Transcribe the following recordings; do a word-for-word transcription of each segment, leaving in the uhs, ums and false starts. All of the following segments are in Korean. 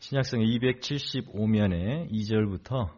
신약성 이백칠십오 면에 이 절부터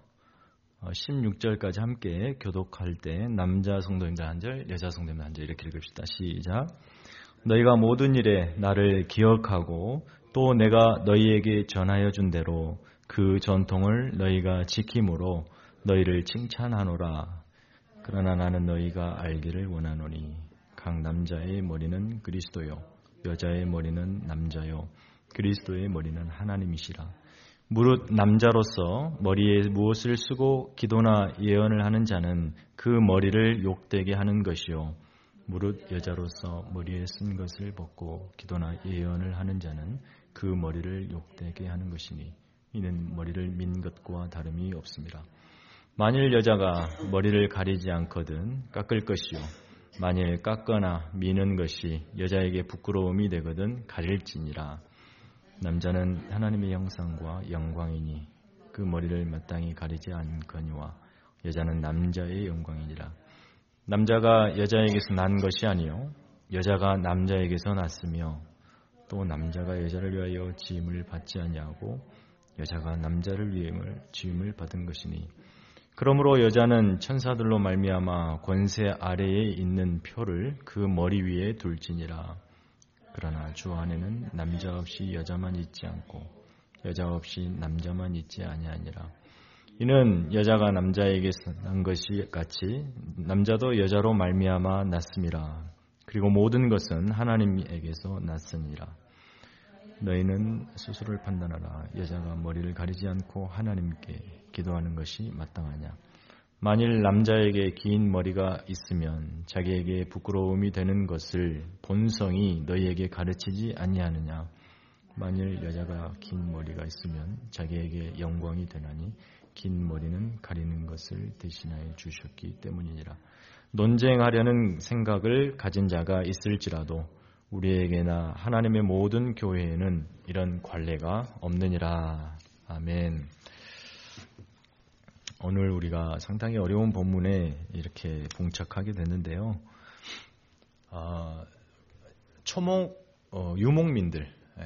십육 절까지 함께 교독할 때 남자 성도님들 한 절, 여자 성도님들 한 절 이렇게 읽읍시다. 시작. 너희가 모든 일에 나를 기억하고 또 내가 너희에게 전하여 준 대로 그 전통을 너희가 지킴으로 너희를 칭찬하노라. 그러나 나는 너희가 알기를 원하노니 각 남자의 머리는 그리스도요 여자의 머리는 남자요 그리스도의 머리는 하나님이시라. 무릇 남자로서 머리에 무엇을 쓰고 기도나 예언을 하는 자는 그 머리를 욕되게 하는 것이요 무릇 여자로서 머리에 쓴 것을 벗고 기도나 예언을 하는 자는 그 머리를 욕되게 하는 것이니 이는 머리를 민 것과 다름이 없습니다. 만일 여자가 머리를 가리지 않거든 깎을 것이요 만일 깎거나 미는 것이 여자에게 부끄러움이 되거든 가릴지니라. 남자는 하나님의 형상과 영광이니 그 머리를 마땅히 가리지 않거니와 여자는 남자의 영광이니라. 남자가 여자에게서 난 것이 아니요 여자가 남자에게서 났으며 또 남자가 여자를 위하여 지음을 받지 아니하고 여자가 남자를 위하여 지음을 받은 것이니 그러므로 여자는 천사들로 말미암아 권세 아래에 있는 표를 그 머리 위에 둘지니라. 그러나 주 안에는 남자 없이 여자만 있지 않고 여자 없이 남자만 있지 아니하니라. 이는 여자가 남자에게 난 것이 같이 남자도 여자로 말미암아 났음이라. 그리고 모든 것은 하나님에게서 났으니라. 너희는 스스로를 판단하라. 여자가 머리를 가리지 않고 하나님께 기도하는 것이 마땅하냐. 만일 남자에게 긴 머리가 있으면 자기에게 부끄러움이 되는 것을 본성이 너희에게 가르치지 아니하느냐. 만일 여자가 긴 머리가 있으면 자기에게 영광이 되나니 긴 머리는 가리는 것을 대신하여 주셨기 때문이니라. 논쟁하려는 생각을 가진 자가 있을지라도 우리에게나 하나님의 모든 교회에는 이런 관례가 없느니라. 아멘. 오늘 우리가 상당히 어려운 본문에 이렇게 봉착하게 됐는데요. 어, 초목, 어, 유목민들,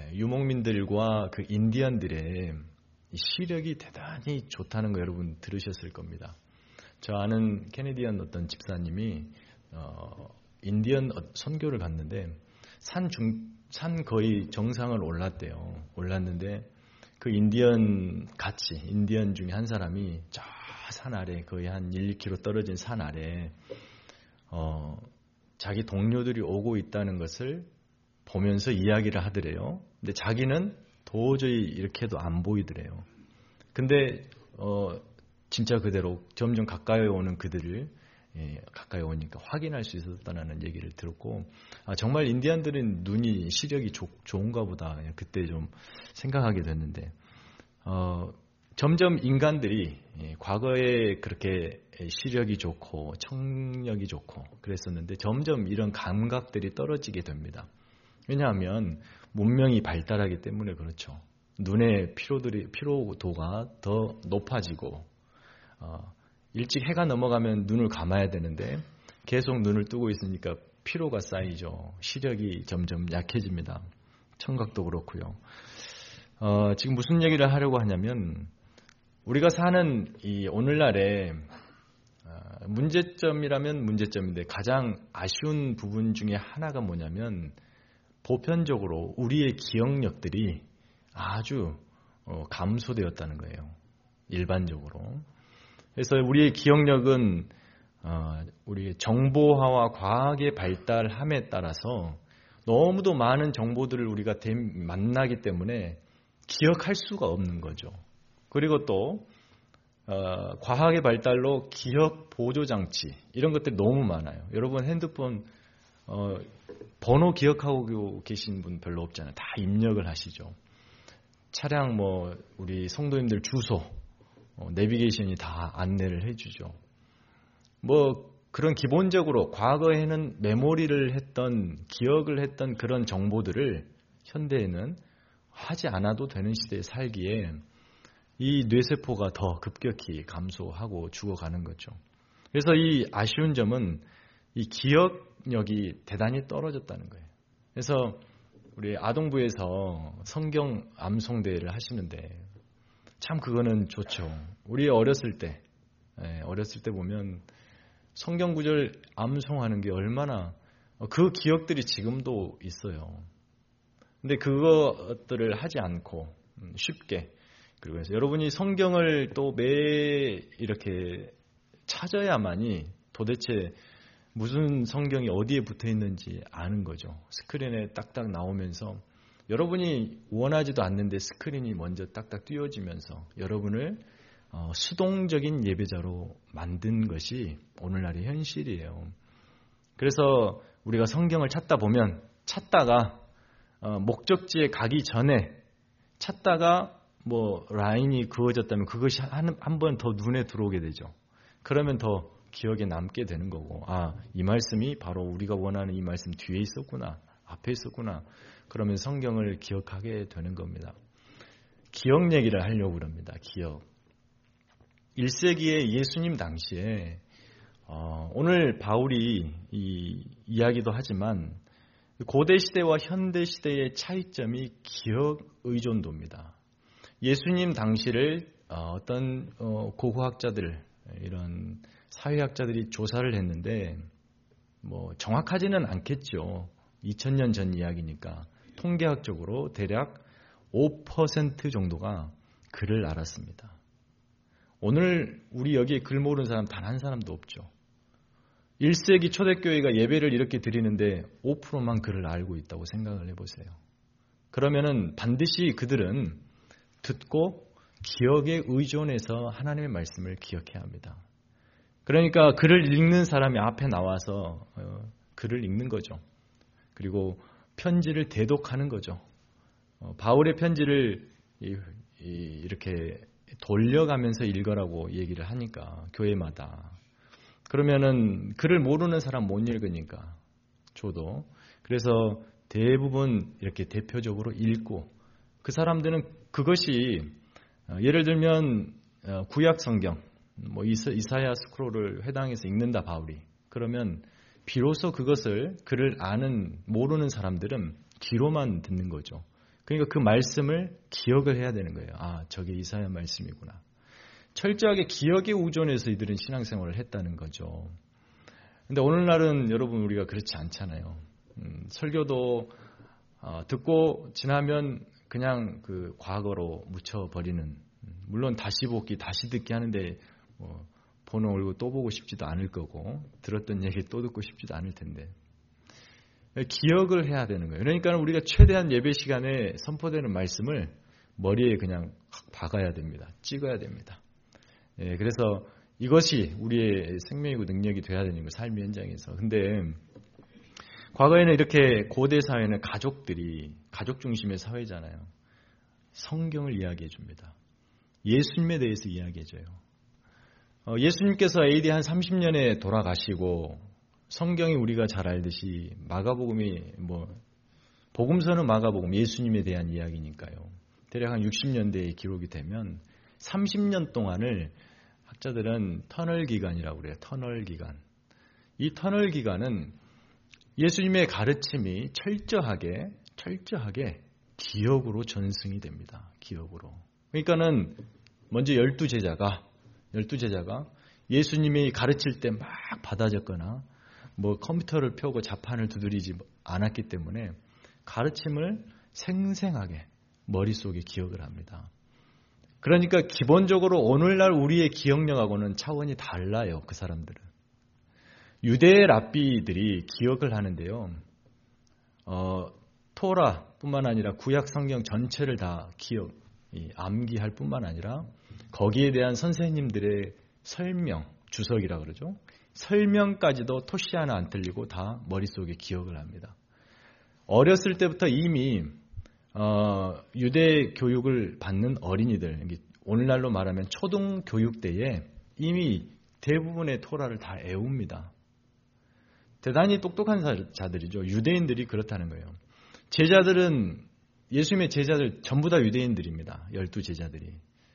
유목민들과 그 인디언들의 시력이 대단히 좋다는 거 여러분 들으셨을 겁니다. 저 아는 캐네디언 어떤 집사님이 어, 인디언 선교를 갔는데 산 중, 산 거의 정상을 올랐대요. 올랐는데 그 인디언 같이 인디언 중에 한 사람이 저 산 아래 거의 한 일, 이 킬로미터 떨어진 산 아래 어, 자기 동료들이 오고 있다는 것을 보면서 이야기를 하더래요. 근데 자기는 도저히 이렇게 해도 안 보이더래요. 근데 어, 진짜 그대로 점점 가까이 오는 그들을 예, 가까이 오니까 확인할 수 있었다는 얘기를 들었고 아, 정말 인디언들은 눈이 시력이 조, 좋은가 보다 그때 좀 생각하게 됐는데 어, 점점 인간들이 예, 과거에 그렇게 시력이 좋고 청력이 좋고 그랬었는데 점점 이런 감각들이 떨어지게 됩니다. 왜냐하면 문명이 발달하기 때문에 그렇죠. 눈의 피로들이, 피로도가 더 높아지고 어, 일찍 해가 넘어가면 눈을 감아야 되는데 계속 눈을 뜨고 있으니까 피로가 쌓이죠. 시력이 점점 약해집니다. 청각도 그렇고요. 어, 지금 무슨 얘기를 하려고 하냐면 우리가 사는 이 오늘날의 어, 문제점이라면 문제점인데 가장 아쉬운 부분 중에 하나가 뭐냐면 보편적으로 우리의 기억력들이 아주 어, 감소되었다는 거예요. 일반적으로. 그래서 우리의 기억력은 어, 우리의 정보화와 과학의 발달함에 따라서 너무도 많은 정보들을 우리가 대, 만나기 때문에 기억할 수가 없는 거죠. 그리고 또 어, 과학의 발달로 기억 보조 장치 이런 것들이 너무 많아요. 여러분 핸드폰 어, 번호 기억하고 계신 분 별로 없잖아요. 다 입력을 하시죠. 차량 뭐 우리 성도님들 주소 어, 내비게이션이 다 안내를 해주죠. 뭐 그런 기본적으로 과거에는 메모리를 했던 기억을 했던 그런 정보들을 현대에는 하지 않아도 되는 시대에 살기에 이 뇌세포가 더 급격히 감소하고 죽어가는 거죠. 그래서 이 아쉬운 점은 이 기억력이 대단히 떨어졌다는 거예요. 그래서 우리 아동부에서 성경 암송대회를 하시는데 참 그거는 좋죠. 우리 어렸을 때, 예, 어렸을 때 보면 성경 구절 암송하는 게 얼마나 그 기억들이 지금도 있어요. 근데 그것들을 하지 않고 쉽게 그리고 해서 여러분이 성경을 또 매 이렇게 찾아야만이 도대체 무슨 성경이 어디에 붙어 있는지 아는 거죠. 스크린에 딱딱 나오면서 여러분이 원하지도 않는데 스크린이 먼저 딱딱 띄워지면서 여러분을 어, 수동적인 예배자로 만든 것이 오늘날의 현실이에요. 그래서 우리가 성경을 찾다 보면 찾다가 어, 목적지에 가기 전에 찾다가 뭐 라인이 그어졌다면 그것이 한 번 더 눈에 들어오게 되죠. 그러면 더 기억에 남게 되는 거고, 아, 이 말씀이 바로 우리가 원하는 이 말씀 뒤에 있었구나, 앞에 있었구나. 그러면 성경을 기억하게 되는 겁니다. 기억 얘기를 하려고 그럽니다. 기억. 일 세기의 예수님 당시에 어, 오늘 바울이 이 이야기도 하지만 고대 시대와 현대 시대의 차이점이 기억 의존도입니다. 예수님 당시를 어떤 고고학자들, 이런 사회학자들이 조사를 했는데 뭐 정확하지는 않겠죠. 이천 년 전 이야기니까 통계학적으로 대략 오 퍼센트 정도가 글을 알았습니다. 오늘 우리 여기에 글 모르는 사람 단 한 사람도 없죠. 일 세기 초대교회가 예배를 이렇게 드리는데 오 퍼센트만 글을 알고 있다고 생각을 해보세요. 그러면은 반드시 그들은 듣고 기억에 의존해서 하나님의 말씀을 기억해야 합니다. 그러니까 글을 읽는 사람이 앞에 나와서 어, 글을 읽는 거죠. 그리고 편지를 대독하는 거죠. 어, 바울의 편지를 이, 이, 이렇게 돌려가면서 읽으라고 얘기를 하니까 교회마다. 그러면은 글을 모르는 사람 못 읽으니까 저도 그래서 대부분 이렇게 대표적으로 읽고 그 사람들은 그것이 예를 들면 구약 성경 뭐 이사야 스크롤을 회당에서 읽는다 바울이 그러면 비로소 그것을 글을 아는 모르는 사람들은 귀로만 듣는 거죠. 그러니까 그 말씀을 기억을 해야 되는 거예요. 아, 저게 이사야 말씀이구나. 철저하게 기억에 의존해서 이들은 신앙생활을 했다는 거죠. 근데 오늘날은 여러분 우리가 그렇지 않잖아요. 음, 설교도 어, 듣고 지나면 그냥 그 과거로 묻혀버리는, 물론 다시 보기 다시 듣기 하는데 뭐 보는 얼굴 또 보고 싶지도 않을 거고 들었던 얘기 또 듣고 싶지도 않을 텐데 기억을 해야 되는 거예요. 그러니까 우리가 최대한 예배 시간에 선포되는 말씀을 머리에 그냥 확 박아야 됩니다. 찍어야 됩니다. 예, 그래서 이것이 우리의 생명이고 능력이 돼야 되는 거예요. 삶의 현장에서. 근데 과거에는 이렇게 고대 사회는 가족들이 가족 중심의 사회잖아요. 성경을 이야기해 줍니다. 예수님에 대해서 이야기해 줘요. 어, 예수님께서 에이디 한 삼십 년에 돌아가시고 성경이 우리가 잘 알듯이 마가복음이 뭐 복음서는 마가복음 예수님에 대한 이야기니까요. 대략 한 육십 년대에 기록이 되면 삼십 년 동안을 학자들은 터널 기간이라고 그래요. 터널 기간. 이 터널 기간은 예수님의 가르침이 철저하게 철저하게 기억으로 전승이 됩니다. 기억으로. 그러니까는 먼저 열두 제자가 열두 제자가 예수님이 가르칠 때 막 받아 적거나 뭐 컴퓨터를 펴고 자판을 두드리지 않았기 때문에 가르침을 생생하게 머릿속에 기억을 합니다. 그러니까 기본적으로 오늘날 우리의 기억력하고는 차원이 달라요. 그 사람들은. 유대 랍비들이 기억을 하는데요. 어, 토라뿐만 아니라 구약 성경 전체를 다 기억, 암기할 뿐만 아니라 거기에 대한 선생님들의 설명, 주석이라 그러죠. 설명까지도 토시 하나 안 틀리고 다 머릿속에 기억을 합니다. 어렸을 때부터 이미 어, 유대 교육을 받는 어린이들, 오늘날로 말하면 초등 교육 때에 이미 대부분의 토라를 다 애웁니다. 대단히 똑똑한 자들이죠. 유대인들이 그렇다는 거예요. 제자들은 예수님의 제자들 전부 다 유대인들입니다. 열두 제자들이.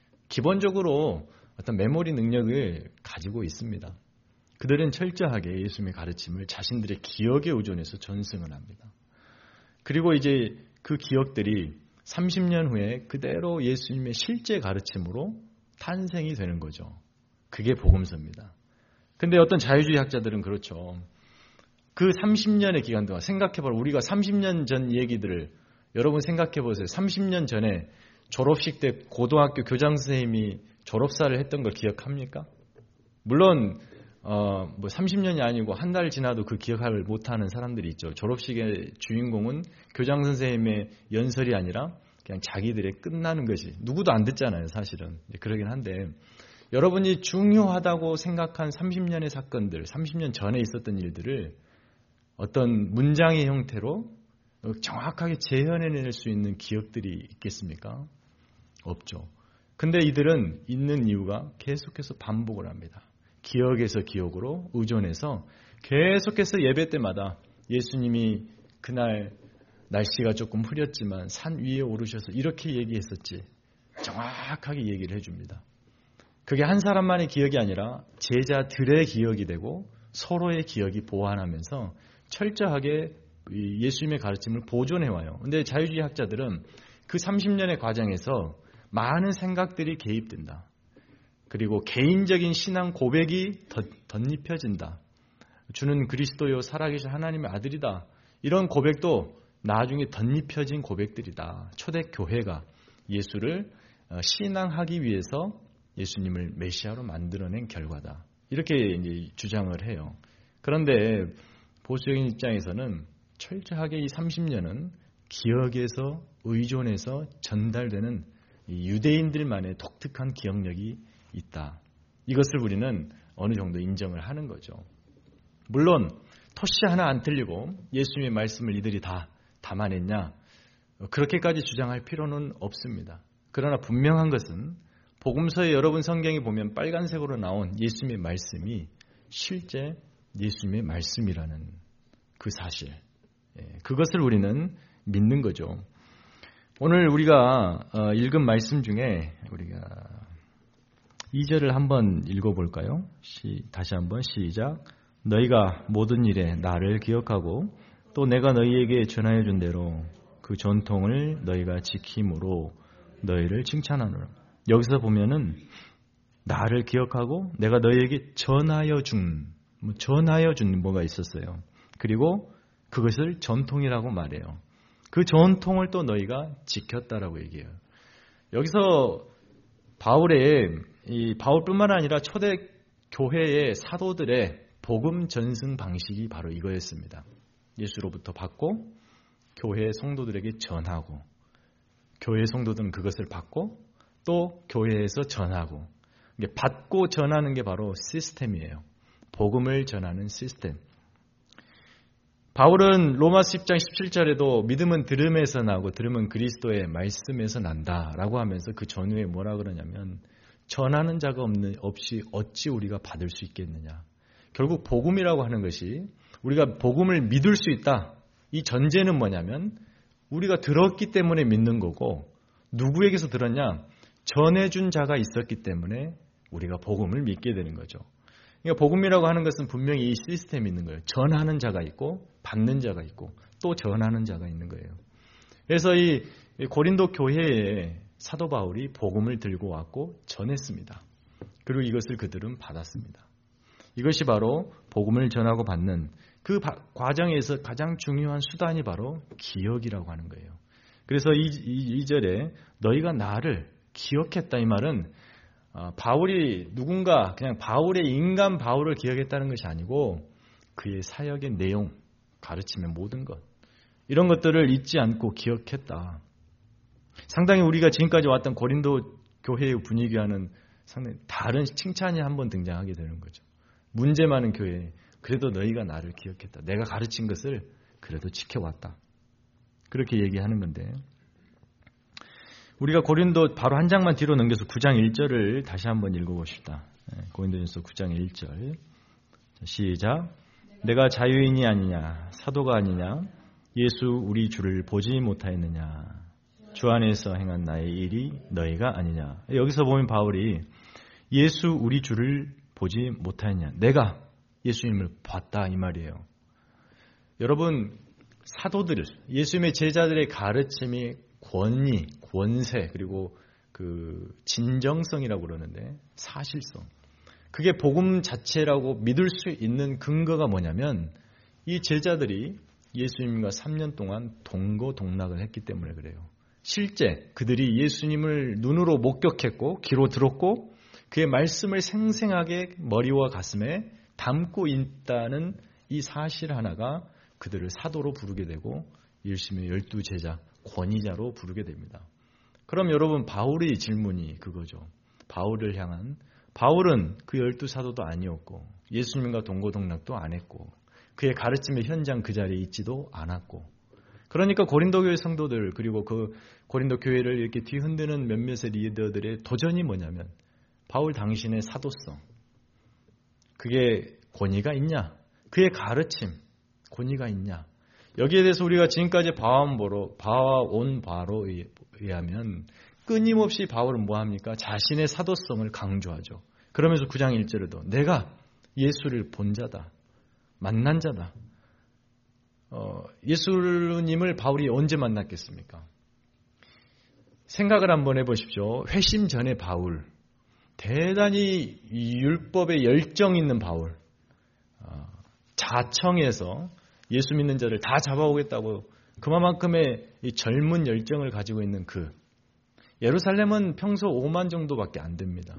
기본적으로 어떤 메모리 능력을 가지고 있습니다. 그들은 철저하게 예수님의 가르침을 자신들의 기억에 의존해서 전승을 합니다. 그리고 이제 그 기억들이 삼십 년 후에 그대로 예수님의 실제 가르침으로 탄생이 되는 거죠. 그게 복음서입니다. 근데 어떤 자유주의 학자들은 그렇죠. 그 삼십 년의 기간 동안 생각해봐라. 우리가 삼십 년 전 얘기들을 여러분 생각해보세요. 삼십 년 전에 졸업식 때 고등학교 교장 선생님이 졸업사를 했던 걸 기억합니까? 물론 어, 뭐 삼십 년이 아니고 한 달 지나도 그 기억을 못하는 사람들이 있죠. 졸업식의 주인공은 교장 선생님의 연설이 아니라 그냥 자기들의 끝나는 것이. 누구도 안 듣잖아요, 사실은. 그러긴 한데 여러분이 중요하다고 생각한 삼십 년의 사건들, 삼십 년 전에 있었던 일들을 어떤 문장의 형태로 정확하게 재현해낼 수 있는 기억들이 있겠습니까? 없죠. 근데 이들은 있는 이유가 계속해서 반복을 합니다. 기억에서 기억으로 의존해서 계속해서 예배 때마다 예수님이 그날 날씨가 조금 흐렸지만 산 위에 오르셔서 이렇게 얘기했었지. 정확하게 얘기를 해줍니다. 그게 한 사람만의 기억이 아니라 제자들의 기억이 되고 서로의 기억이 보완하면서 철저하게 예수님의 가르침을 보존해와요. 근데 자유주의 학자들은 그 삼십 년의 과정에서 많은 생각들이 개입된다. 그리고 개인적인 신앙 고백이 덧입혀진다. 주는 그리스도요 살아계신 하나님의 아들이다. 이런 고백도 나중에 덧입혀진 고백들이다. 초대교회가 예수를 신앙하기 위해서 예수님을 메시아로 만들어낸 결과다. 이렇게 이제 주장을 해요. 그런데 보수적인 입장에서는 철저하게 이 삼십 년은 기억에서 의존해서 전달되는 유대인들만의 독특한 기억력이 있다. 이것을 우리는 어느 정도 인정을 하는 거죠. 물론 토시 하나 안 틀리고 예수님의 말씀을 이들이 다 담아냈냐? 그렇게까지 주장할 필요는 없습니다. 그러나 분명한 것은 복음서에 여러분 성경에 보면 빨간색으로 나온 예수님의 말씀이 실제 예수님의 말씀이라는 그 사실, 그것을 우리는 믿는 거죠. 오늘 우리가 읽은 말씀 중에 우리가 이 절을 한번 읽어볼까요? 시, 다시 한번 시작. 너희가 모든 일에 나를 기억하고 또 내가 너희에게 전하여 준 대로 그 전통을 너희가 지킴으로 너희를 칭찬하노라. 여기서 보면은 나를 기억하고 내가 너희에게 전하여 준, 뭐 전하여 준 뭐가 있었어요. 그리고 그것을 전통이라고 말해요. 그 전통을 또 너희가 지켰다라고 얘기해요. 여기서 바울의 이 바울뿐만 아니라 초대 교회의 사도들의 복음 전승 방식이 바로 이거였습니다. 예수로부터 받고 교회 성도들에게 전하고 교회 성도들은 그것을 받고 또 교회에서 전하고 받고 전하는 게 바로 시스템이에요. 복음을 전하는 시스템. 바울은 로마서 십 장 십칠 절에도 믿음은 들음에서 나고 들음은 그리스도의 말씀에서 난다라고 하면서 그 전후에 뭐라 그러냐면 전하는 자가 없는, 없이 어찌 우리가 받을 수 있겠느냐. 결국 복음이라고 하는 것이 우리가 복음을 믿을 수 있다. 이 전제는 뭐냐면 우리가 들었기 때문에 믿는 거고 누구에게서 들었냐? 전해준 자가 있었기 때문에 우리가 복음을 믿게 되는 거죠. 그러니까 복음이라고 하는 것은 분명히 이 시스템이 있는 거예요. 전하는 자가 있고 받는 자가 있고 또 전하는 자가 있는 거예요. 그래서 이 고린도 교회에 사도 바울이 복음을 들고 왔고 전했습니다. 그리고 이것을 그들은 받았습니다. 이것이 바로 복음을 전하고 받는 그 과정에서 가장 중요한 수단이 바로 기억이라고 하는 거예요. 그래서 이, 이, 이 절에 너희가 나를 기억했다 이 말은 어, 바울이 누군가 그냥 바울의 인간 바울을 기억했다는 것이 아니고 그의 사역의 내용, 가르침의 모든 것 이런 것들을 잊지 않고 기억했다. 상당히 우리가 지금까지 왔던 고린도 교회의 분위기와는 상당히 다른 칭찬이 한번 등장하게 되는 거죠. 문제 많은 교회, 그래도 너희가 나를 기억했다. 내가 가르친 것을 그래도 지켜왔다. 그렇게 얘기하는 건데 우리가 고린도 바로 한 장만 뒤로 넘겨서 구 장 일 절을 다시 한번 읽어봅시다. 고린도전서 구 장 일 절 시작. 내가 자유인이 아니냐 사도가 아니냐 예수 우리 주를 보지 못하였느냐 주 안에서 행한 나의 일이 너희가 아니냐. 여기서 보면 바울이 예수 우리 주를 보지 못하였냐. 내가 예수님을 봤다 이 말이에요. 여러분 사도들, 예수님의 제자들의 가르침이 권위, 권세, 그리고 그 진정성이라고 그러는데 사실성. 그게 복음 자체라고 믿을 수 있는 근거가 뭐냐면 이 제자들이 예수님과 삼 년 동안 동거동락을 했기 때문에 그래요. 실제 그들이 예수님을 눈으로 목격했고 귀로 들었고 그의 말씀을 생생하게 머리와 가슴에 담고 있다는 이 사실 하나가 그들을 사도로 부르게 되고 열심히 열두 제자, 권위자로 부르게 됩니다. 그럼 여러분 바울의 질문이 그거죠. 바울을 향한 바울은 그 열두 사도도 아니었고 예수님과 동거동락도 안 했고 그의 가르침의 현장 그 자리에 있지도 않았고 그러니까 고린도 교회 성도들 그리고 그 고린도 교회를 이렇게 뒤흔드는 몇몇의 리더들의 도전이 뭐냐면 바울 당신의 사도성 그게 권위가 있냐? 그의 가르침 권위가 있냐? 여기에 대해서 우리가 지금까지 봐온 바로, 봐온 바로 의하면 끊임없이 바울은 뭐합니까? 자신의 사도성을 강조하죠. 그러면서 구 장 일 절에도 내가 예수를 본 자다. 만난 자다. 어, 예수님을 바울이 언제 만났겠습니까? 생각을 한번 해보십시오. 회심 전에 바울. 대단히 율법에 열정 있는 바울. 어, 자청해서 예수 믿는 자를 다 잡아오겠다고 그만큼의 이 젊은 열정을 가지고 있는 그 예루살렘은 평소 오만 정도밖에 안 됩니다.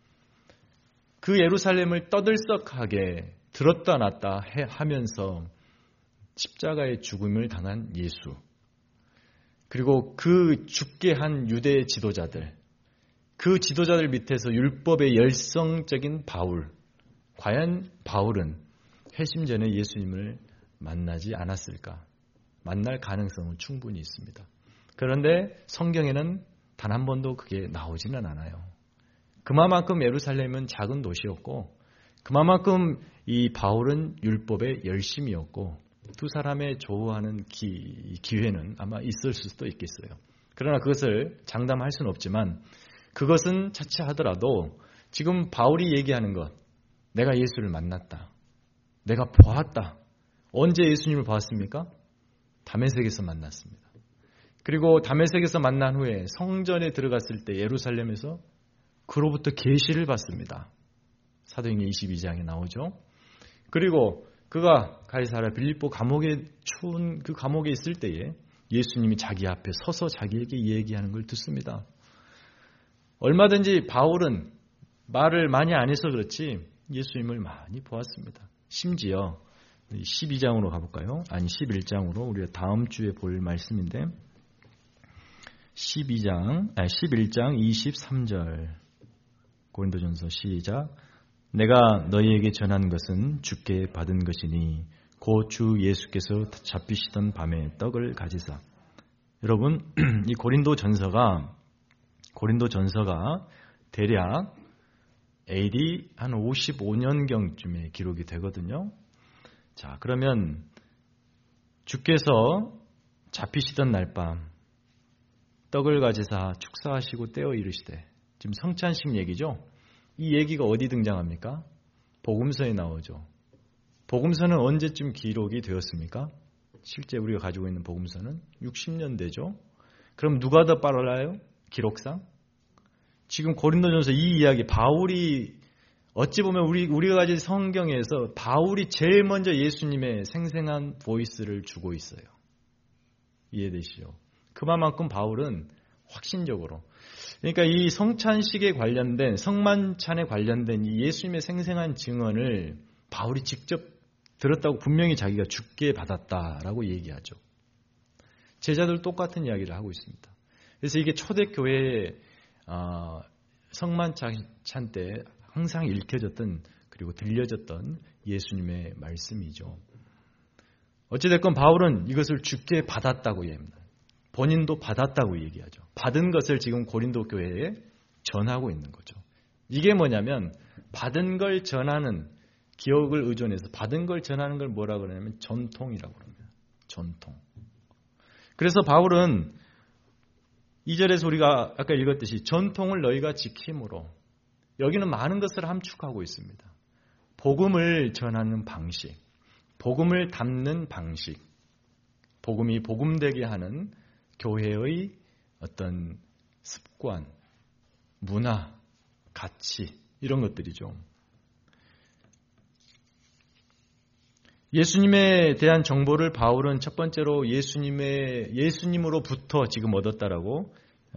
그 예루살렘을 떠들썩하게 들었다 놨다 해, 하면서 십자가의 죽음을 당한 예수 그리고 그 죽게 한 유대 지도자들 그 지도자들 밑에서 율법의 열성적인 바울 과연 바울은 회심 전에 예수님을 만나지 않았을까? 만날 가능성은 충분히 있습니다. 그런데 성경에는 단 한 번도 그게 나오지는 않아요. 그만큼 예루살렘은 작은 도시였고 그만큼 이 바울은 율법의 열심이었고 두 사람의 조우하는 기, 기회는 아마 있을 수도 있겠어요. 그러나 그것을 장담할 수는 없지만 그것은 차치하더라도 지금 바울이 얘기하는 것 내가 예수를 만났다. 내가 보았다. 언제 예수님을 보았습니까? 다메섹에서 만났습니다. 그리고 다메섹에서 만난 후에 성전에 들어갔을 때 예루살렘에서 그로부터 계시를 받습니다. 사도행전 이십이 장에 나오죠. 그리고 그가 가이사랴 빌립보 감옥에 추운 그 감옥에 있을 때에 예수님이 자기 앞에 서서 자기에게 얘기하는 걸 듣습니다. 얼마든지 바울은 말을 많이 안 해서 그렇지 예수님을 많이 보았습니다. 심지어 십이 장으로 가볼까요? 아니 십일 장으로 우리가 다음 주에 볼 말씀인데 십이 장, 아니 십일 장 이십삼 절 고린도전서 시작 내가 너희에게 전한 것은 주께 받은 것이니 곧 주 예수께서 잡히시던 밤에 떡을 가지사 여러분 이 고린도전서가 고린도전서가 대략 에이디 한 오십오 년경쯤에 기록이 되거든요. 자, 그러면 주께서 잡히시던 날밤 떡을 가지사 축사하시고 떼어 이르시되 지금 성찬식 얘기죠. 이 얘기가 어디 등장합니까? 복음서에 나오죠. 복음서는 언제쯤 기록이 되었습니까? 실제 우리가 가지고 있는 복음서는 육십 년대죠. 그럼 누가 더 빨라요? 기록상? 지금 고린도전서 이 이야기 바울이 어찌 보면 우리, 우리가 가진 성경에서 바울이 제일 먼저 예수님의 생생한 보이스를 주고 있어요. 이해되시죠? 그만큼 바울은 확신적으로 그러니까 이 성찬식에 관련된 성만찬에 관련된 이 예수님의 생생한 증언을 바울이 직접 들었다고 분명히 자기가 죽게 받았다라고 얘기하죠. 제자들 똑같은 이야기를 하고 있습니다. 그래서 이게 초대교회의 어, 성만찬 때 항상 읽혀졌던 그리고 들려졌던 예수님의 말씀이죠. 어찌됐건 바울은 이것을 죽게 받았다고 얘기합니다. 본인도 받았다고 얘기하죠. 받은 것을 지금 고린도 교회에 전하고 있는 거죠. 이게 뭐냐면 받은 걸 전하는 기억을 의존해서 받은 걸 전하는 걸 뭐라고 그러냐면 전통이라고 합니다. 전통. 그래서 바울은 이 절에서 우리가 아까 읽었듯이 전통을 너희가 지킴으로 여기는 많은 것을 함축하고 있습니다. 복음을 전하는 방식, 복음을 담는 방식, 복음이 복음되게 하는 교회의 어떤 습관, 문화, 가치 이런 것들이죠. 예수님에 대한 정보를 바울은 첫 번째로 예수님의 예수님으로부터 지금 얻었다라고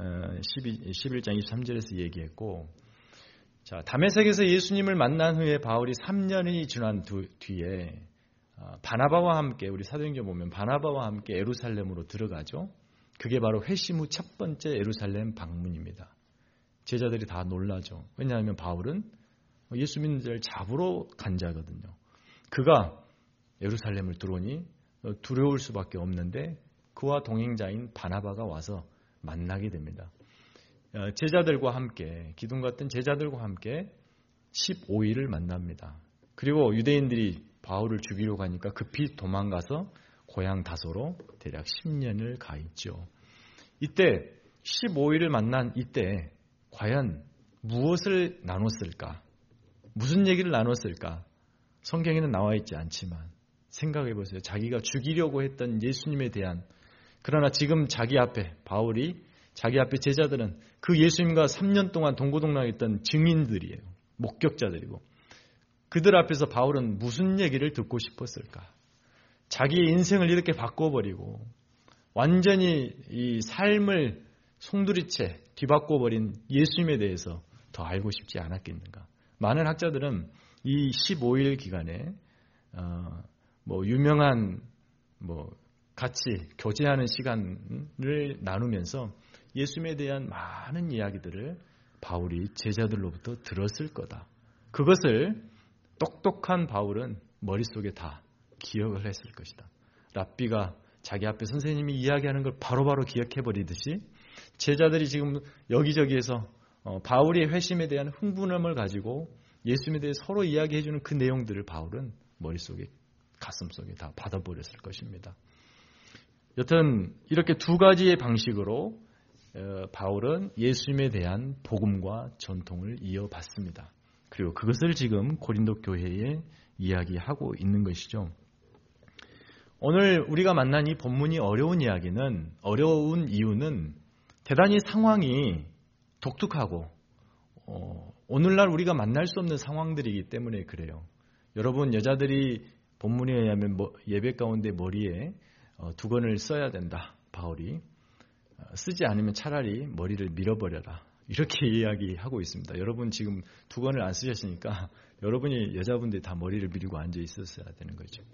십일 장 이십삼 절에서 얘기했고, 자, 다메섹에서 예수님을 만난 후에 바울이 삼 년이 지난 두, 뒤에 바나바와 함께, 우리 사도행전 보면 바나바와 함께 예루살렘으로 들어가죠. 그게 바로 회심 후 첫 번째 예루살렘 방문입니다. 제자들이 다 놀라죠. 왜냐하면 바울은 예수 믿는 자를 잡으러 간 자거든요. 그가 예루살렘을 들어오니 두려울 수밖에 없는데 그와 동행자인 바나바가 와서 만나게 됩니다. 제자들과 함께, 기둥 같은 제자들과 함께 십오 일을 만납니다. 그리고 유대인들이 바울을 죽이려고 하니까 급히 도망가서 고향 다소로 대략 십 년을 가 있죠. 이때 십오 일을 만난 이때 과연 무엇을 나눴을까? 무슨 얘기를 나눴을까? 성경에는 나와 있지 않지만 생각해 보세요. 자기가 죽이려고 했던 예수님에 대한, 그러나 지금 자기 앞에 바울이 자기 앞에 제자들은 그 예수님과 삼 년 동안 동고동락했던 증인들이에요. 목격자들이고, 그들 앞에서 바울은 무슨 얘기를 듣고 싶었을까? 자기의 인생을 이렇게 바꿔버리고 완전히 이 삶을 송두리째 뒤바꿔버린 예수님에 대해서 더 알고 싶지 않았겠는가? 많은 학자들은 이 십오 일 기간에 어, 뭐 유명한 뭐 같이 교제하는 시간을 나누면서 예수님에 대한 많은 이야기들을 바울이 제자들로부터 들었을 거다. 그것을 똑똑한 바울은 머릿속에 다 기억을 했을 것이다. 랍비가 자기 앞에 선생님이 이야기하는 걸 바로바로 기억해버리듯이 제자들이 지금 여기저기에서 바울의 회심에 대한 흥분함을 가지고 예수님에 대해 서로 이야기해주는 그 내용들을 바울은 머릿속에, 가슴속에 다 받아버렸을 것입니다. 여튼 이렇게 두 가지의 방식으로 바울은 예수님에 대한 복음과 전통을 이어받습니다. 그리고 그것을 지금 고린도 교회에 이야기하고 있는 것이죠. 오늘 우리가 만난 이 본문이 어려운 이야기는, 어려운 이유는 대단히 상황이 독특하고 어, 오늘날 우리가 만날 수 없는 상황들이기 때문에 그래요. 여러분, 여자들이 본문에 의하면 뭐, 예배 가운데 머리에 어, 두건을 써야 된다. 바울이 어, 쓰지 않으면 차라리 머리를 밀어버려라. 이렇게 이야기하고 있습니다. 여러분 지금 두건을 안 쓰셨으니까 여러분이 여자분들이 다 머리를 밀고 앉아 있었어야 되는 거죠.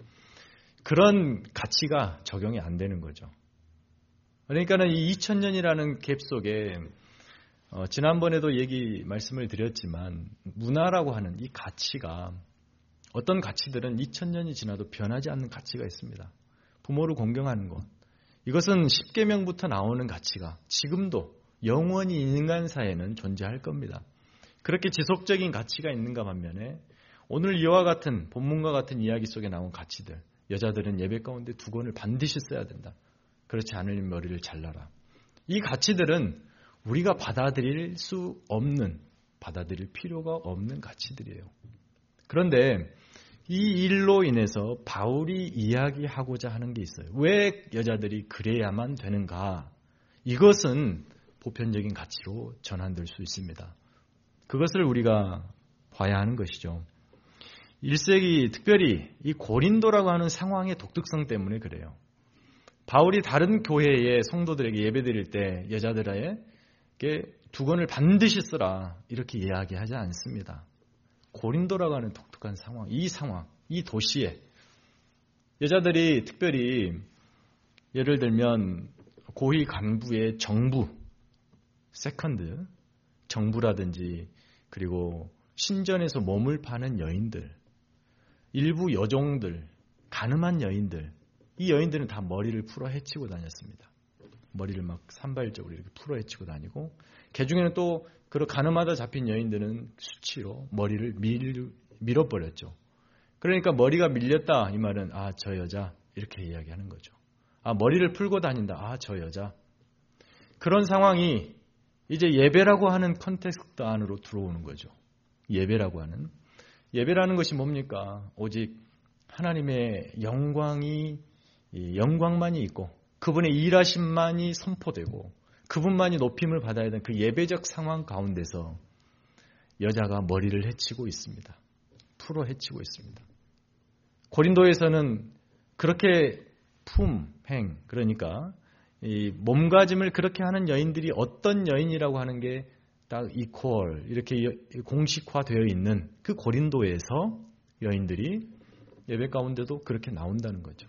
그런 가치가 적용이 안 되는 거죠. 그러니까는 이 이천 년이라는 갭 속에 어, 지난번에도 얘기 말씀을 드렸지만 문화라고 하는 이 가치가, 어떤 가치들은 이천 년이 지나도 변하지 않는 가치가 있습니다. 부모를 공경하는 것, 이것은 십계명부터 나오는 가치가 지금도 영원히 인간사에는 존재할 겁니다. 그렇게 지속적인 가치가 있는가 반면에 오늘 이와 같은 본문과 같은 이야기 속에 나온 가치들, 여자들은 예배 가운데 두건을 반드시 써야 된다. 그렇지 않으면 머리를 잘라라. 이 가치들은 우리가 받아들일 수 없는, 받아들일 필요가 없는 가치들이에요. 그런데 이 일로 인해서 바울이 이야기하고자 하는 게 있어요. 왜 여자들이 그래야만 되는가? 이것은 보편적인 가치로 전환될 수 있습니다. 그것을 우리가 봐야 하는 것이죠. 일 세기 특별히 이 고린도라고 하는 상황의 독특성 때문에 그래요. 바울이 다른 교회의 성도들에게 예배드릴 때 여자들에게 두건을 반드시 쓰라 이렇게 이야기하지 않습니다. 고린도라고 하는 독특한 상황, 이 상황, 이 도시에 여자들이 특별히 예를 들면 고위 간부의 정부, 세컨드, 정부라든지 그리고 신전에서 몸을 파는 여인들, 일부 여종들, 가늠한 여인들, 이 여인들은 다 머리를 풀어 헤치고 다녔습니다. 머리를 막 산발적으로 이렇게 풀어 헤치고 다니고, 개중에는 또 그런 가늠하다 잡힌 여인들은 수치로 머리를 밀, 밀어버렸죠. 그러니까 머리가 밀렸다 이 말은 아, 저 여자 이렇게 이야기하는 거죠. 아, 머리를 풀고 다닌다. 아, 저 여자. 그런 상황이 이제 예배라고 하는 컨텍스트 안으로 들어오는 거죠. 예배라고 하는. 예배라는 것이 뭡니까? 오직 하나님의 영광이 이 영광만이 있고 그분의 일하심만이 선포되고 그분만이 높임을 받아야 되는 그 예배적 상황 가운데서 여자가 머리를 해치고 있습니다. 풀어 해치고 있습니다. 고린도에서는 그렇게 품, 행, 그러니까 이 몸가짐을 그렇게 하는 여인들이 어떤 여인이라고 하는 게 딱 이퀄 이렇게 공식화되어 있는 그 고린도에서 여인들이 예배 가운데도 그렇게 나온다는 거죠.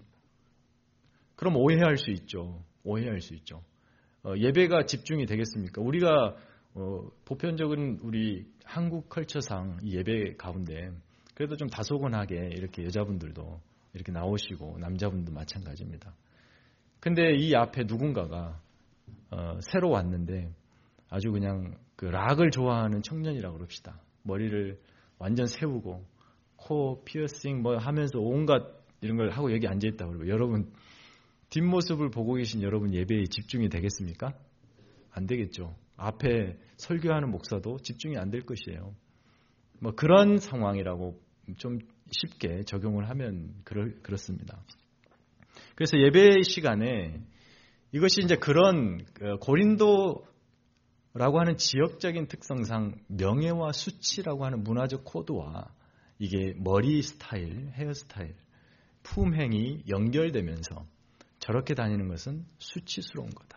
그럼 오해할 수 있죠. 오해할 수 있죠. 어, 예배가 집중이 되겠습니까? 우리가 어, 보편적인 우리 한국 컬처상 이 예배 가운데 그래도 좀 다소건하게 이렇게 여자분들도 이렇게 나오시고 남자분도 마찬가지입니다. 근데 이 앞에 누군가가 어, 새로 왔는데 아주 그냥 그 락을 좋아하는 청년이라고 그럽시다. 머리를 완전 세우고 코 피어싱 뭐 하면서 온갖 이런 걸 하고 여기 앉아 있다 그러고 여러분 뒷모습을 보고 계신 여러분 예배에 집중이 되겠습니까? 안 되겠죠. 앞에 설교하는 목사도 집중이 안 될 것이에요. 뭐 그런 상황이라고 좀 쉽게 적용을 하면 그럴, 그렇습니다. 그래서 예배 시간에 이것이 이제 그런 고린도라고 하는 지역적인 특성상 명예와 수치라고 하는 문화적 코드와 이게 머리 스타일, 헤어 스타일, 품행이 연결되면서 저렇게 다니는 것은 수치스러운 거다.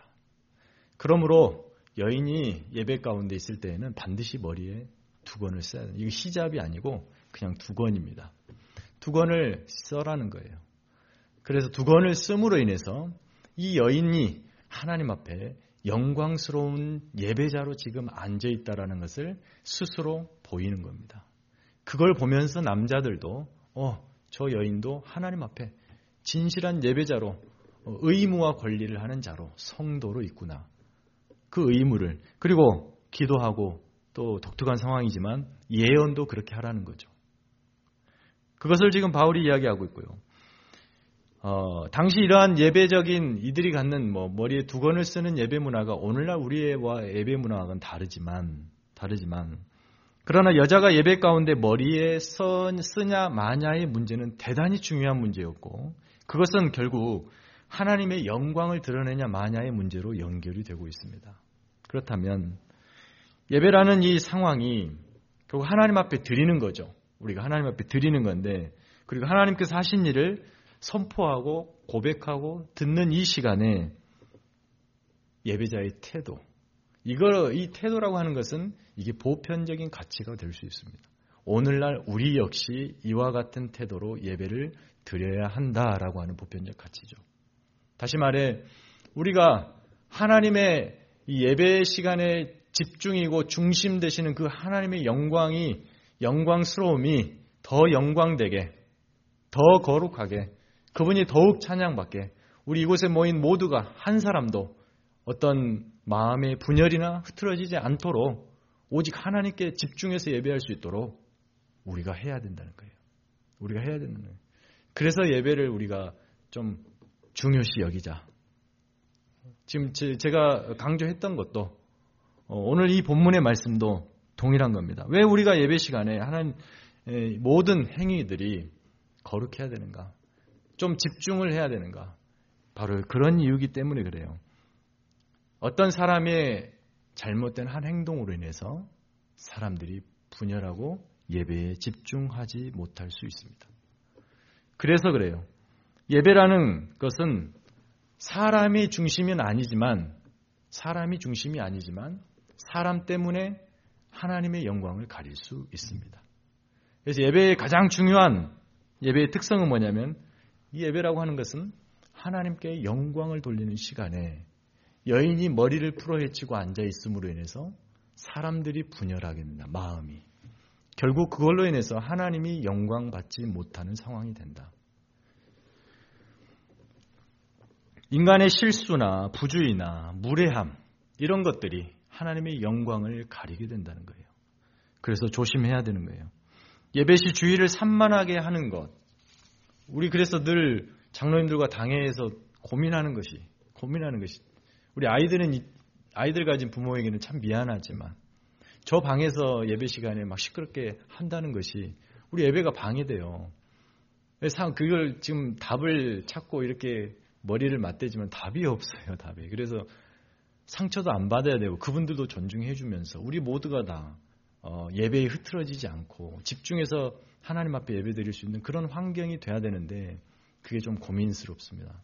그러므로 여인이 예배 가운데 있을 때에는 반드시 머리에 두건을 써야 돼요. 이거 히잡이 아니고 그냥 두건입니다. 두건을 써라는 거예요. 그래서 두건을 씀으로 인해서 이 여인이 하나님 앞에 영광스러운 예배자로 지금 앉아있다라는 것을 스스로 보이는 겁니다. 그걸 보면서 남자들도 어, 저 여인도 하나님 앞에 진실한 예배자로 의무와 권리를 하는 자로 성도로 있구나. 그 의무를 그리고 기도하고 또 독특한 상황이지만 예언도 그렇게 하라는 거죠. 그것을 지금 바울이 이야기하고 있고요. 어, 당시 이러한 예배적인 이들이 갖는 뭐 머리에 두건을 쓰는 예배 문화가 오늘날 우리와 예배 문화와는 다르지만 다르지만 그러나 여자가 예배 가운데 머리에 써, 쓰냐 마냐의 문제는 대단히 중요한 문제였고 그것은 결국 하나님의 영광을 드러내냐 마냐의 문제로 연결이 되고 있습니다. 그렇다면 예배라는 이 상황이 결국 하나님 앞에 드리는 거죠. 우리가 하나님 앞에 드리는 건데 그리고 하나님께서 하신 일을 선포하고 고백하고 듣는 이 시간에 예배자의 태도 이걸 이 태도라고 하는 것은 이게 보편적인 가치가 될 수 있습니다. 오늘날 우리 역시 이와 같은 태도로 예배를 드려야 한다라고 하는 보편적 가치죠. 다시 말해 우리가 하나님의 이 예배 시간에 집중이고 중심 되시는 그 하나님의 영광이 영광스러움이 더 영광되게 더 거룩하게 그분이 더욱 찬양받게 우리 이곳에 모인 모두가 한 사람도 어떤 마음의 분열이나 흐트러지지 않도록 오직 하나님께 집중해서 예배할 수 있도록 우리가 해야 된다는 거예요. 우리가 해야 된다는 거예요. 그래서 예배를 우리가 좀 중요시 여기자. 지금 제가 강조했던 것도 오늘 이 본문의 말씀도 동일한 겁니다. 왜 우리가 예배 시간에 하나님 모든 행위들이 거룩해야 되는가? 좀 집중을 해야 되는가? 바로 그런 이유이기 때문에 그래요. 어떤 사람의 잘못된 한 행동으로 인해서 사람들이 분열하고 예배에 집중하지 못할 수 있습니다. 그래서 그래요. 예배라는 것은 사람이 중심은 아니지만 사람이 중심이 아니지만 사람 때문에 하나님의 영광을 가릴 수 있습니다. 그래서 예배의 가장 중요한 예배의 특성은 뭐냐면 이 예배라고 하는 것은 하나님께 영광을 돌리는 시간에 여인이 머리를 풀어헤치고 앉아있음으로 인해서 사람들이 분열하게 된다. 마음이. 결국 그걸로 인해서 하나님이 영광받지 못하는 상황이 된다. 인간의 실수나 부주의나 무례함 이런 것들이 하나님의 영광을 가리게 된다는 거예요. 그래서 조심해야 되는 거예요. 예배시 주의를 산만하게 하는 것. 우리 그래서 늘 장로님들과 당회에서 고민하는 것이 고민하는 것이 우리 아이들은 아이들 가진 부모에게는 참 미안하지만 저 방에서 예배 시간에 막 시끄럽게 한다는 것이 우리 예배가 방해돼요. 그걸 지금 답을 찾고 이렇게 머리를 맞대지만 답이 없어요. 답이. 그래서 상처도 안 받아야 되고 그분들도 존중해 주면서 우리 모두가 다 어, 예배에 흐트러지지 않고 집중해서 하나님 앞에 예배 드릴 수 있는 그런 환경이 돼야 되는데 그게 좀 고민스럽습니다.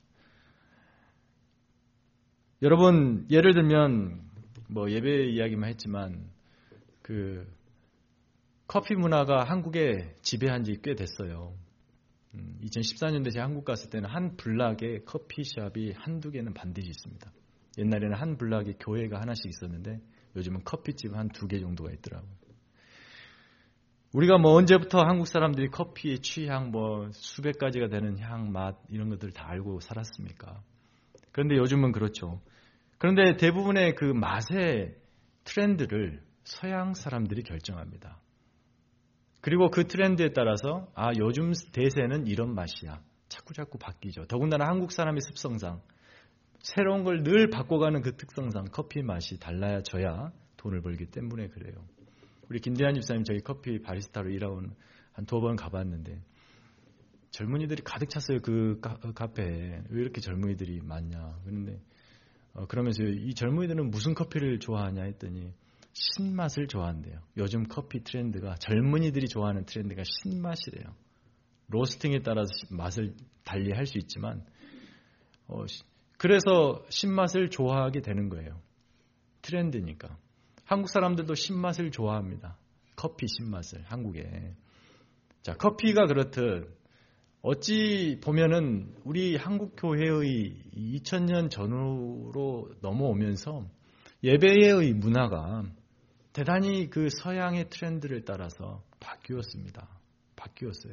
여러분 예를 들면 뭐 예배 이야기만 했지만 그 커피 문화가 한국에 지배한 지 꽤 됐어요. 음, 이천십사 년도에 제가 한국 갔을 때는 한 블락에 커피숍이 한두 개는 반드시 있습니다. 옛날에는 한 블락에 교회가 하나씩 있었는데 요즘은 커피집 한 두 개 정도가 있더라고요. 우리가 뭐 언제부터 한국 사람들이 커피의 취향, 뭐 수백 가지가 되는 향, 맛 이런 것들을 다 알고 살았습니까? 그런데 요즘은 그렇죠. 그런데 대부분의 그 맛의 트렌드를 서양 사람들이 결정합니다. 그리고 그 트렌드에 따라서 아 요즘 대세는 이런 맛이야. 자꾸 자꾸 바뀌죠. 더군다나 한국 사람의 습성상 새로운 걸 늘 바꿔가는 그 특성상 커피 맛이 달라져야 돈을 벌기 때문에 그래요. 우리 김대한 집사님 저희 커피 바리스타로 일하고 한 두 번 가봤는데 젊은이들이 가득 찼어요. 그 카, 카페에. 왜 이렇게 젊은이들이 많냐. 그런데 어, 그러면서 이 젊은이들은 무슨 커피를 좋아하냐 했더니 신맛을 좋아한대요. 요즘 커피 트렌드가 젊은이들이 좋아하는 트렌드가 신맛이래요. 로스팅에 따라서 맛을 달리 할 수 있지만 어, 그래서 신맛을 좋아하게 되는 거예요. 트렌드니까. 한국 사람들도 신맛을 좋아합니다. 커피 신맛을 한국에. 자, 커피가 그렇듯 어찌 보면은 우리 한국 교회의 이천 년 전후로 넘어오면서 예배의 문화가 대단히 그 서양의 트렌드를 따라서 바뀌었습니다. 바뀌었어요.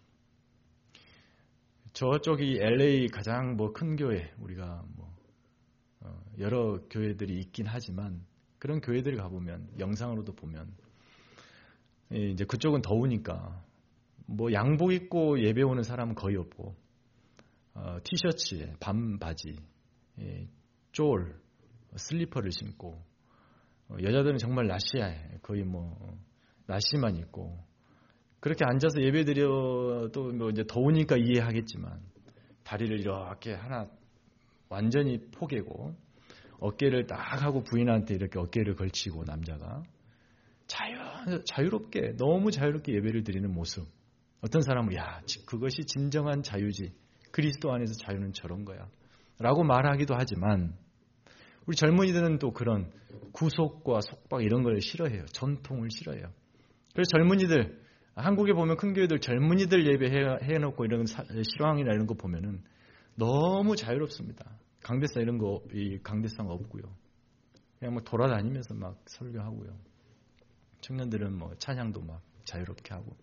저쪽이 엘에이 가장 뭐 큰 교회, 우리가 뭐 어 여러 교회들이 있긴 하지만 그런 교회들 가보면 영상으로도 보면 이제 그쪽은 더우니까 뭐 양복 입고 예배 오는 사람은 거의 없고 어, 티셔츠에 반바지, 예, 쫄, 슬리퍼를 신고 어, 여자들은 정말 나시에 거의 뭐 나시만 입고 그렇게 앉아서 예배 드려도 뭐 이제 더우니까 이해하겠지만 다리를 이렇게 하나 완전히 포개고 어깨를 딱 하고 부인한테 이렇게 어깨를 걸치고 남자가 자유, 자유롭게 너무 자유롭게 예배를 드리는 모습. 어떤 사람은 야 그것이 진정한 자유지. 그리스도 안에서 자유는 저런 거야. 라고 말하기도 하지만 우리 젊은이들은 또 그런 구속과 속박 이런 걸 싫어해요. 전통을 싫어해요. 그래서 젊은이들 한국에 보면 큰 교회들 젊은이들 예배 해놓고 이런 실황이나 이런 거 보면은 너무 자유롭습니다. 강대상 이런 거 이 강대상 없고요. 그냥 뭐 돌아다니면서 막 설교하고요. 청년들은 뭐 찬양도 막 자유롭게 하고.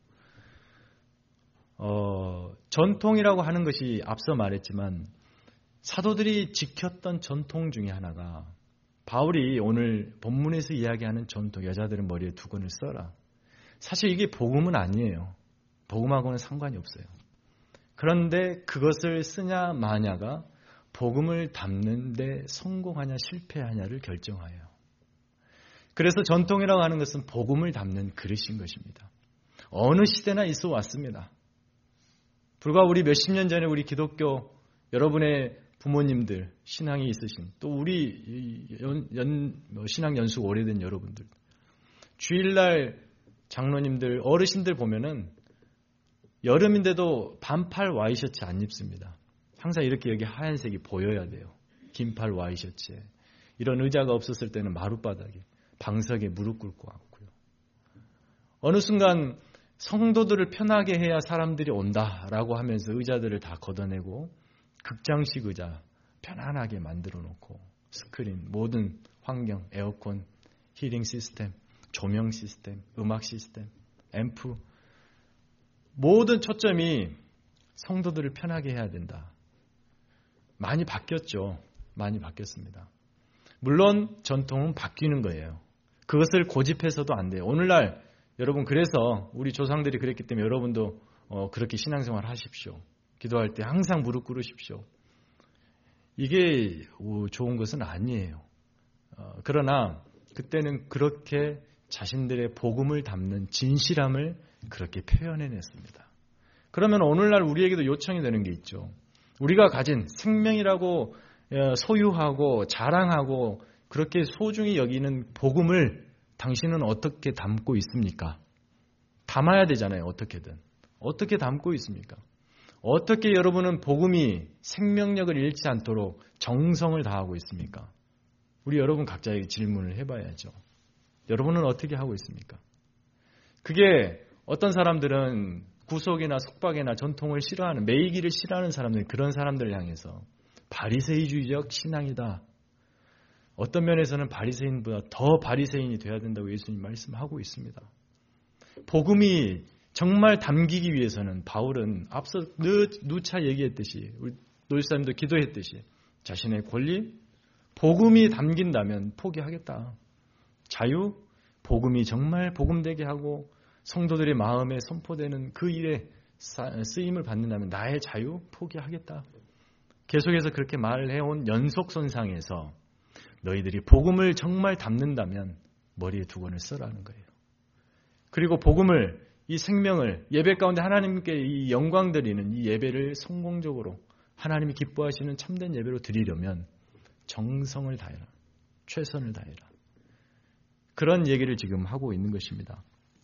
어, 전통이라고 하는 것이 앞서 말했지만 사도들이 지켰던 전통 중에 하나가 바울이 오늘 본문에서 이야기하는 전통, 여자들은 머리에 두건을 써라. 사실 이게 복음은 아니에요. 복음하고는 상관이 없어요. 그런데 그것을 쓰냐 마냐가 복음을 담는 데 성공하냐 실패하냐를 결정하여요. 그래서 전통이라고 하는 것은 복음을 담는 그릇인 것입니다. 어느 시대나 있어 왔습니다. 불과 우리 몇십 년 전에 우리 기독교 여러분의 부모님들 신앙이 있으신 또 우리 연, 연, 신앙 연수가 오래된 여러분들 주일날 장로님들 어르신들 보면은 여름인데도 반팔 와이셔츠 안 입습니다. 항상 이렇게 여기 하얀색이 보여야 돼요. 긴팔 와이셔츠에 이런 의자가 없었을 때는 마룻바닥에 방석에 무릎 꿇고 앉고요. 어느 순간 성도들을 편하게 해야 사람들이 온다라고 하면서 의자들을 다 걷어내고 극장식 의자 편안하게 만들어 놓고 스크린, 모든 환경, 에어컨, 히팅 시스템, 조명 시스템, 음악 시스템, 앰프 모든 초점이 성도들을 편하게 해야 된다. 많이 바뀌었죠. 많이 바뀌었습니다. 물론 전통은 바뀌는 거예요. 그것을 고집해서도 안 돼요. 오늘날 여러분 그래서 우리 조상들이 그랬기 때문에 여러분도 어, 그렇게 신앙생활 하십시오. 기도할 때 항상 무릎 꿇으십시오. 이게 오, 좋은 것은 아니에요. 어, 그러나 그때는 그렇게 자신들의 복음을 담는 진실함을 그렇게 표현해냈습니다. 그러면 오늘날 우리에게도 요청이 되는 게 있죠. 우리가 가진 생명이라고 소유하고 자랑하고 그렇게 소중히 여기는 복음을 당신은 어떻게 담고 있습니까? 담아야 되잖아요. 어떻게든. 어떻게 담고 있습니까? 어떻게 여러분은 복음이 생명력을 잃지 않도록 정성을 다하고 있습니까? 우리 여러분 각자에게 질문을 해봐야죠. 여러분은 어떻게 하고 있습니까? 그게 어떤 사람들은 구속이나 속박이나 전통을 싫어하는, 매이기를 싫어하는 사람들, 그런 사람들을 향해서 바리새이주의적 신앙이다. 어떤 면에서는 바리새인보다 더 바리새인이 돼야 된다고 예수님 말씀하고 있습니다. 복음이 정말 담기기 위해서는 바울은 앞서 누차 얘기했듯이, 우리 노일사님도 기도했듯이 자신의 권리, 복음이 담긴다면 포기하겠다. 자유, 복음이 정말 복음되게 하고 성도들의 마음에 선포되는 그 일에 쓰임을 받는다면 나의 자유 포기하겠다. 계속해서 그렇게 말을 해온 연속선상에서 너희들이 복음을 정말 담는다면 머리에 두건을 써라는 거예요. 그리고 복음을, 이 생명을 예배 가운데 하나님께 이 영광 드리는 이 예배를 성공적으로 하나님이 기뻐하시는 참된 예배로 드리려면 정성을 다해라. 최선을 다해라. 그런 얘기를 지금 하고 있는 것입니다.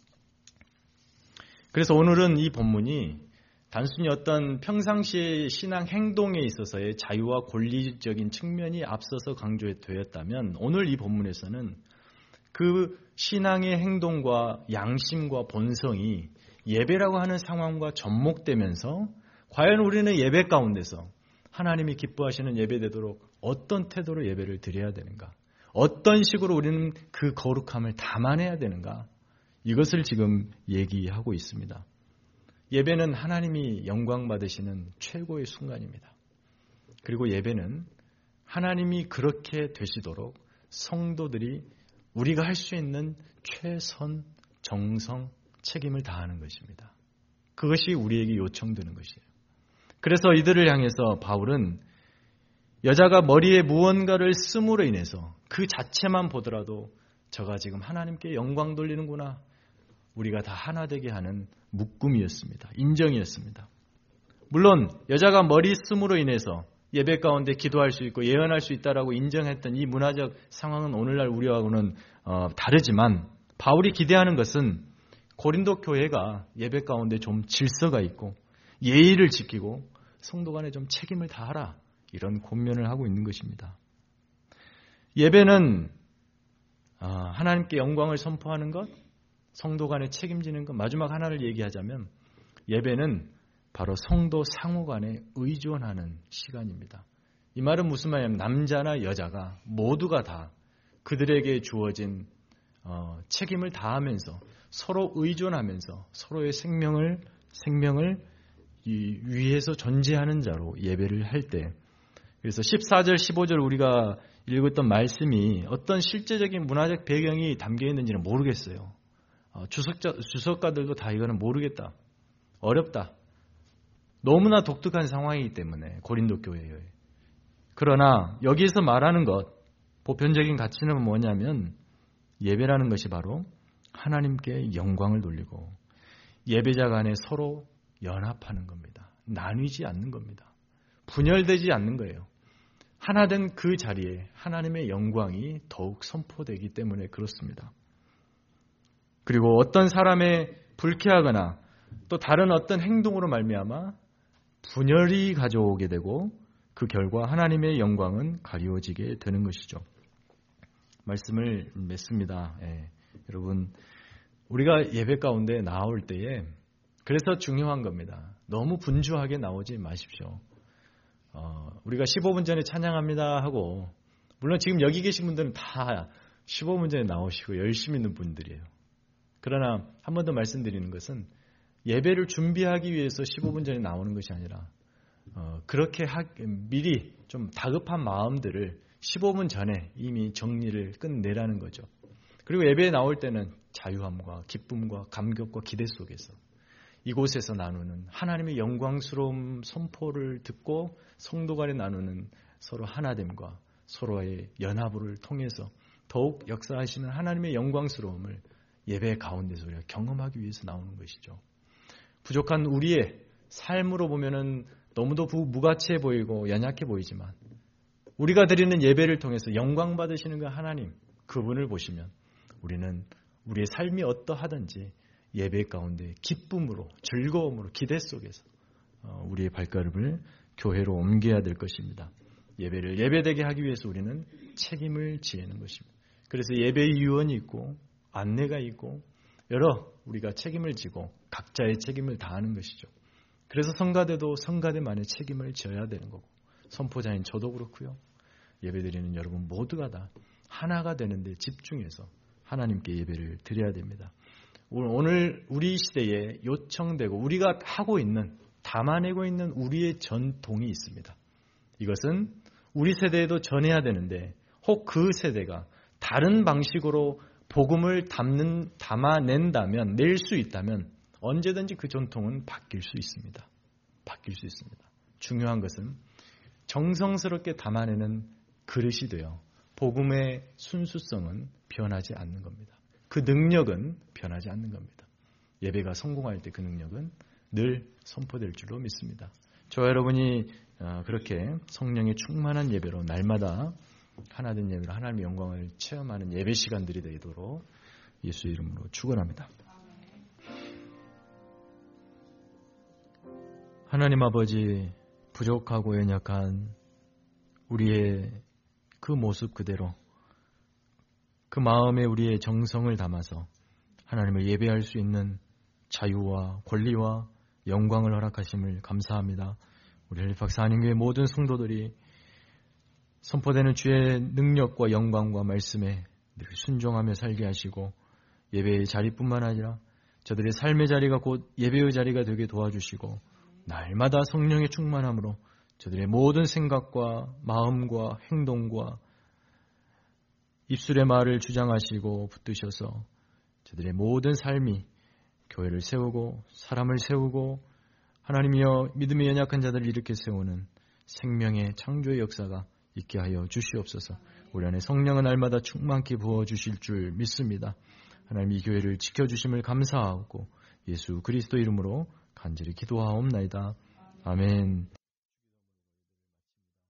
그래서 오늘은 이 본문이 단순히 어떤 평상시의 신앙 행동에 있어서의 자유와 권리적인 측면이 앞서서 강조되었다면 오늘 이 본문에서는 그 신앙의 행동과 양심과 본성이 예배라고 하는 상황과 접목되면서 과연 우리는 예배 가운데서 하나님이 기뻐하시는 예배되도록 어떤 태도로 예배를 드려야 되는가? 어떤 식으로 우리는 그 거룩함을 담아내야 되는가? 이것을 지금 얘기하고 있습니다. 예배는 하나님이 영광 받으시는 최고의 순간입니다. 그리고 예배는 하나님이 그렇게 되시도록 성도들이 우리가 할 수 있는 최선, 정성, 책임을 다하는 것입니다. 그것이 우리에게 요청되는 것이에요. 그래서 이들을 향해서 바울은 여자가 머리에 무언가를 씀으로 인해서 그 자체만 보더라도 저가 지금 하나님께 영광 돌리는구나. 우리가 다 하나 되게 하는 묶음이었습니다. 인정이었습니다. 물론 여자가 머리 씀으로 인해서 예배 가운데 기도할 수 있고 예언할 수 있다라고 인정했던 이 문화적 상황은 오늘날 우리하고는 어, 다르지만 바울이 기대하는 것은 고린도 교회가 예배 가운데 좀 질서가 있고 예의를 지키고 성도 간에 좀 책임을 다하라. 이런 권면을 하고 있는 것입니다. 예배는 어, 하나님께 영광을 선포하는 것, 성도 간에 책임지는 것, 마지막 하나를 얘기하자면 예배는 바로 성도 상호 간에 의존하는 시간입니다. 이 말은 무슨 말이냐면 남자나 여자가 모두가 다 그들에게 주어진 어, 책임을 다하면서 서로 의존하면서 서로의 생명을 생명을 이, 위해서 존재하는 자로 예배를 할 때, 그래서 십사 절 십오 절 우리가 읽었던 말씀이 어떤 실제적인 문화적 배경이 담겨 있는지는 모르겠어요. 어, 주석자, 주석가들도 다 이거는 모르겠다. 어렵다. 너무나 독특한 상황이기 때문에 고린도 교회에. 그러나 여기에서 말하는 것, 보편적인 가치는 뭐냐면 예배라는 것이 바로 하나님께 영광을 돌리고 예배자 간에 서로 연합하는 겁니다. 나뉘지 않는 겁니다. 분열되지 않는 거예요. 하나된 그 자리에 하나님의 영광이 더욱 선포되기 때문에 그렇습니다. 그리고 어떤 사람의 불쾌하거나 또 다른 어떤 행동으로 말미암아 분열이 가져오게 되고 그 결과 하나님의 영광은 가리워지게 되는 것이죠. 말씀을 맺습니다. 예. 여러분, 우리가 예배 가운데 나올 때에 그래서 중요한 겁니다. 너무 분주하게 나오지 마십시오. 어, 우리가 십오 분 전에 찬양합니다 하고, 물론 지금 여기 계신 분들은 다 십오 분 전에 나오시고 열심히 있는 분들이에요. 그러나 한 번 더 말씀드리는 것은 예배를 준비하기 위해서 십오 분 전에 나오는 것이 아니라 어, 그렇게 하, 미리 좀 다급한 마음들을 십오 분 전에 이미 정리를 끝내라는 거죠. 그리고 예배에 나올 때는 자유함과 기쁨과 감격과 기대 속에서 이곳에서 나누는 하나님의 영광스러운 선포를 듣고 성도 간에 나누는 서로 하나됨과 서로의 연합을 통해서 더욱 역사하시는 하나님의 영광스러움을 예배 가운데서 우리가 경험하기 위해서 나오는 것이죠. 부족한 우리의 삶으로 보면은 너무도 무가치해 보이고 연약해 보이지만 우리가 드리는 예배를 통해서 영광 받으시는 그 하나님, 그분을 보시면 우리는 우리의 삶이 어떠하든지 예배 가운데 기쁨으로, 즐거움으로, 기대 속에서 우리의 발걸음을 교회로 옮겨야 될 것입니다. 예배를 예배되게 하기 위해서 우리는 책임을 지는 것입니다. 그래서 예배의 유언이 있고 안내가 있고 여러 우리가 책임을 지고 각자의 책임을 다하는 것이죠. 그래서 성가대도 성가대만의 책임을 져야 되는 거고 선포자인 저도 그렇고요. 예배드리는 여러분 모두가 다 하나가 되는데 집중해서 하나님께 예배를 드려야 됩니다. 오늘 우리 시대에 요청되고 우리가 하고 있는 담아내고 있는 우리의 전통이 있습니다. 이것은 우리 세대에도 전해야 되는데 혹 그 세대가 다른 방식으로 복음을 담는, 담아낸다면, 낼 수 있다면 언제든지 그 전통은 바뀔 수 있습니다. 바뀔 수 있습니다. 중요한 것은 정성스럽게 담아내는 그릇이 되어 복음의 순수성은 변하지 않는 겁니다. 그 능력은 변하지 않는 겁니다. 예배가 성공할 때 그 능력은 늘 선포될 줄로 믿습니다. 저와 여러분이 그렇게 성령의 충만한 예배로 날마다 하나된 예배로 하나님의 영광을 체험하는 예배 시간들이 되도록 예수의 이름으로 축원합니다. 하나님 아버지, 부족하고 연약한 우리의 그 모습 그대로 그 마음에 우리의 정성을 담아서 하나님을 예배할 수 있는 자유와 권리와 영광을 허락하심을 감사합니다. 우리 헬리팍스 한인교회 모든 성도들이 선포되는 주의 능력과 영광과 말씀에 늘 순종하며 살게 하시고 예배의 자리뿐만 아니라 저들의 삶의 자리가 곧 예배의 자리가 되게 도와주시고 날마다 성령의 충만함으로 저들의 모든 생각과 마음과 행동과 입술의 말을 주장하시고 붙드셔서 저들의 모든 삶이 교회를 세우고 사람을 세우고 하나님이여 믿음의 연약한 자들을 일으켜 세우는 생명의 창조의 역사가 있게 하여 주시옵소서. 우리 안에 성령은 날마다 충만케 부어주실 줄 믿습니다. 하나님 이 교회를 지켜주심을 감사하고 예수 그리스도 이름으로 간절히 기도하옵나이다. 아멘.